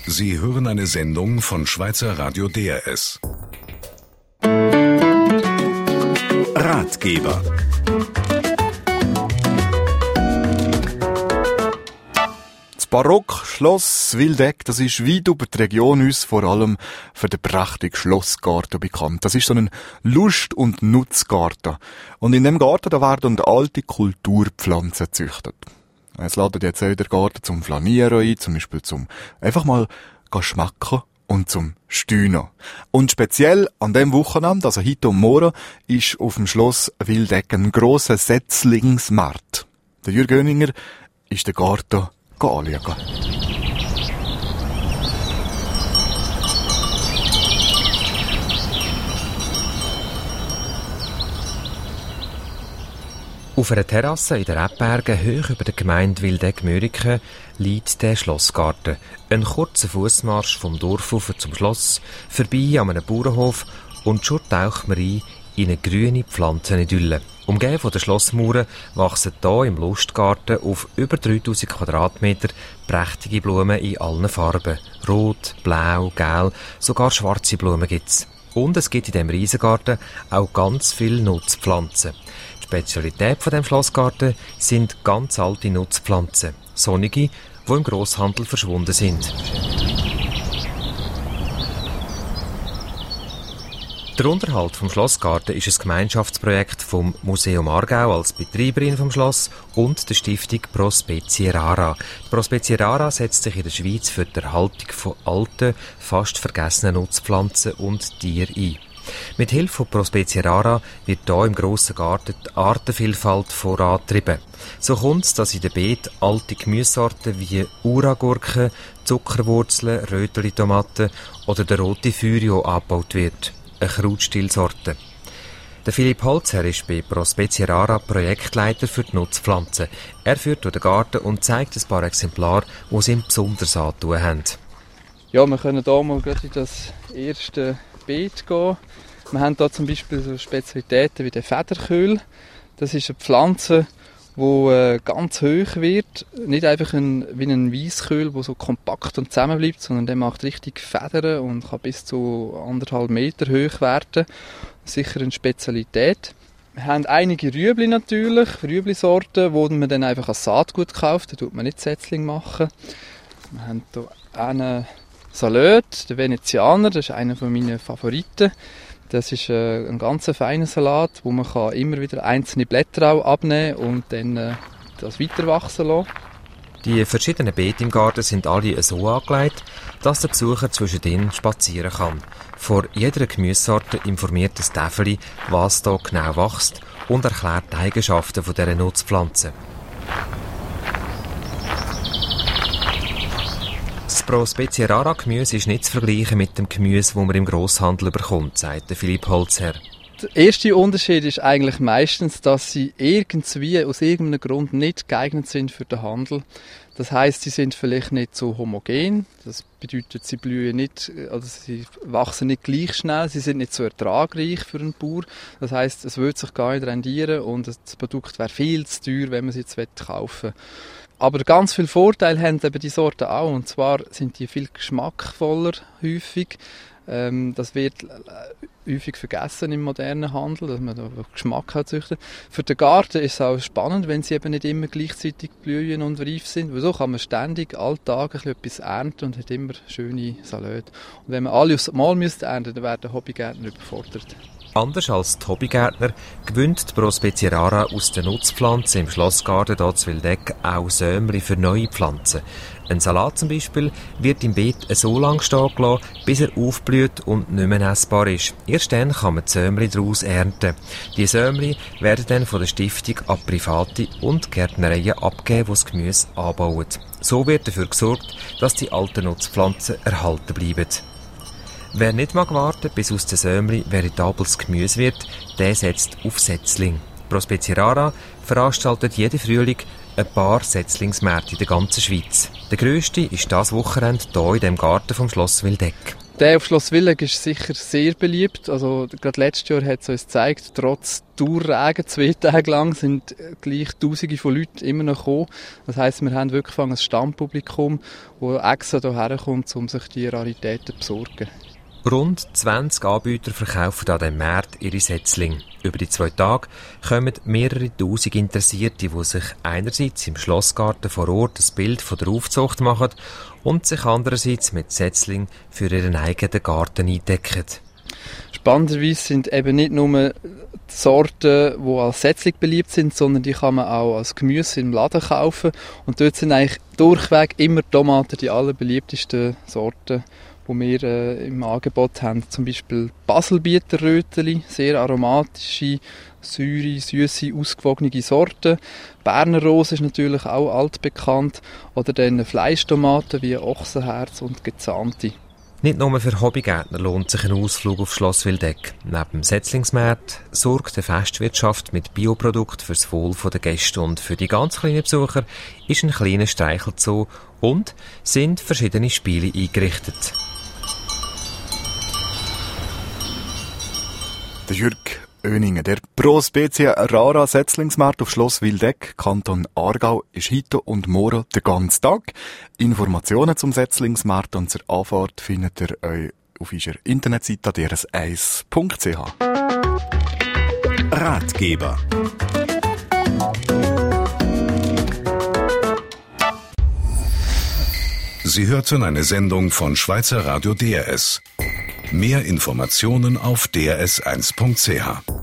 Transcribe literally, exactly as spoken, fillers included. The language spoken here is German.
Sie hören eine Sendung von Schweizer Radio D R S. Ratgeber. Das Barock-Schloss Wildeck, das ist weit über die Region uns vor allem für den prächtigen Schlossgarten bekannt. Das ist so ein Lust- und Nutzgarten. Und in dem Garten, da werden alte Kulturpflanzen gezüchtet. Es ladet jetzt auch der Garten zum Flanieren ein, zum Beispiel zum einfach mal schmecken und zum Steunen. Und speziell an dem Wochenende, also heute und morgen, ist auf dem Schloss Wildeck ein grosser Setzlingsmarkt. Der Jürg Göninger ist den Garten anschauen. Auf einer Terrasse in den Rebbergen, hoch über der Gemeinde Wildeck-Mörike, liegt der Schlossgarten. Ein kurzer Fussmarsch vom Dorfufer zum Schloss, vorbei an einem Bauernhof und schon taucht man ein in eine grüne Pflanzenidylle. Umgeben von den Schlossmauern wachsen hier im Lustgarten auf über dreitausend Quadratmeter prächtige Blumen in allen Farben. Rot, blau, gelb, sogar schwarze Blumen gibt's. Und es gibt in diesem Riesengarten auch ganz viele Nutzpflanzen. Die Spezialität von dem Schlossgarten sind ganz alte Nutzpflanzen. Sonnige, die im Grosshandel verschwunden sind. Der Unterhalt vom Schlossgarten ist ein Gemeinschaftsprojekt vom Museum Aargau als Betreiberin vom Schloss und der Stiftung Pro Specie Rara. Die Pro Specie Rara setzt sich in der Schweiz für die Erhaltung von alten, fast vergessenen Nutzpflanzen und Tieren ein. Mit Hilfe von Pro Specie Rara wird hier im grossen Garten die Artenvielfalt vorangetrieben. So kommt es, dass in den Beeten alte Gemüsesorten wie Uragurken, Zuckerwurzeln, Röteli-Tomaten oder der rote Furio angebaut wird. Eine Krautstillsorte. Der Philipp Holzer ist bei Pro Specie Rara Projektleiter für die Nutzpflanzen. Er führt durch den Garten und zeigt ein paar Exemplare, die sie ihm besonders antun haben. Ja, wir können hier mal gerade in das erste Beet gehen. Wir haben hier zum Beispiel so Spezialitäten wie den Federköhl. Das ist eine Pflanze, die äh, ganz hoch wird. Nicht einfach ein, wie ein Weissköhl, der so kompakt und zusammenbleibt, sondern der macht richtig Federn und kann bis zu anderthalb Meter hoch werden. Sicher eine Spezialität. Wir haben einige Rüebli natürlich, Rüebli-Sorten, wo man dann einfach als Saatgut kauft. Da tut man nicht Setzling machen. Wir haben hier einen Salat, der Venezianer, das ist einer meiner Favoriten. Das ist äh, ein ganz feiner Salat, wo man kann immer wieder einzelne Blätter auch abnehmen und dann äh, das weiter wachsen lassen. Die verschiedenen Beete im Garten sind alle so angelegt, dass der Besucher zwischendrin spazieren kann. Vor jeder Gemüsesorte informiert das Täfeli, was hier genau wächst und erklärt die Eigenschaften dieser Nutzpflanzen. Das Pro Specie Rara Gemüse ist nicht zu vergleichen mit dem Gemüse, das man im Grosshandel bekommt, sagt Philipp Holzer. Der erste Unterschied ist eigentlich meistens, dass sie irgendwie aus irgendeinem Grund nicht geeignet sind für den Handel. Das heisst, sie sind vielleicht nicht so homogen. Das bedeutet, sie blühen nicht, also sie wachsen nicht gleich schnell. Sie sind nicht so ertragreich für einen Bauer. Das heisst, es würde sich gar nicht rendieren und das Produkt wäre viel zu teuer, wenn man sie jetzt kaufen will. Aber ganz viele Vorteile haben eben die Sorten auch. Und zwar sind die viel geschmackvoller häufig. Ähm, das wird häufig vergessen im modernen Handel, dass man da Geschmack hat züchten. Für den Garten ist es auch spannend, wenn sie eben nicht immer gleichzeitig blühen und reif sind. Weil so kann man ständig, alltag ein bisschen etwas ernten und hat immer schöne Salate. Und wenn man alle aufs Mal müsste ernten, dann werden Hobbygärtner überfordert. Anders als die Hobbygärtner gewinnt die Pro Specie Rara aus den Nutzpflanzen im Schlossgarten hier zu Wildeck auch Sämli für neue Pflanzen. Ein Salat zum Beispiel wird im Beet so lange stehen gelassen, bis er aufblüht und nicht mehr essbar ist. Erst dann kann man die Sämli daraus ernten. Die Sämli werden dann von der Stiftung an Private und Gärtnereien abgegeben, die das Gemüse anbauen. So wird dafür gesorgt, dass die alten Nutzpflanzen erhalten bleiben. Wer nicht mag warten, bis aus den Sämli veritables Gemüse wird, der setzt auf Setzling. Pro Specie Rara veranstaltet jeden Frühling ein paar Setzlingsmärkte in der ganzen Schweiz. Der grösste ist das Wochenende hier in dem Garten vom Schloss Wildeck. Der auf Schloss Wildeck ist sicher sehr beliebt. Also, gerade letztes Jahr hat es uns gezeigt, trotz Dauerregen, zwei Tage lang, sind gleich Tausende von Leuten immer noch gekommen. Das heisst, wir haben wirklich ein Stammpublikum, das extra hierher kommt, um sich die Raritäten zu besorgen. Rund zwanzig Anbieter verkaufen an diesem Markt ihre Setzlinge. Über die zwei Tage kommen mehrere Tausend Interessierte, die sich einerseits im Schlossgarten vor Ort ein Bild von der Aufzucht machen und sich andererseits mit Setzlingen für ihren eigenen Garten eindecken. Spannenderweise sind eben nicht nur die Sorten, die als Setzling beliebt sind, sondern die kann man auch als Gemüse im Laden kaufen. Und dort sind eigentlich durchweg immer Tomaten die allerbeliebtesten Sorten, die wir äh, im Angebot haben. Zum Beispiel Baselbieterröteli, sehr aromatische, säure, süße, ausgewogene Sorten. Berner Rose ist natürlich auch altbekannt. Oder dann Fleischtomaten wie Ochsenherz und Gezahnte. Nicht nur für Hobbygärtner lohnt sich ein Ausflug auf Schloss Wildeck. Neben dem Setzlingsmarkt sorgt die Festwirtschaft mit Bioprodukten fürs Wohl der Gäste. Und für die ganz kleinen Besucher ist ein kleiner Streichelzoo und sind verschiedene Spiele eingerichtet. Der Jürg Oeningen, der Pro Spezie Rara Setzlingsmarkt auf Schloss Wildeck, Kanton Aargau, ist heute und morgen den ganzen Tag. Informationen zum Setzlingsmarkt und zur Anfahrt findet ihr euch auf unserer Internetseite d r s eins punkt c h. Ratgeber. Sie hörten eine Sendung von Schweizer Radio D R S. Mehr Informationen auf d r s eins punkt c h.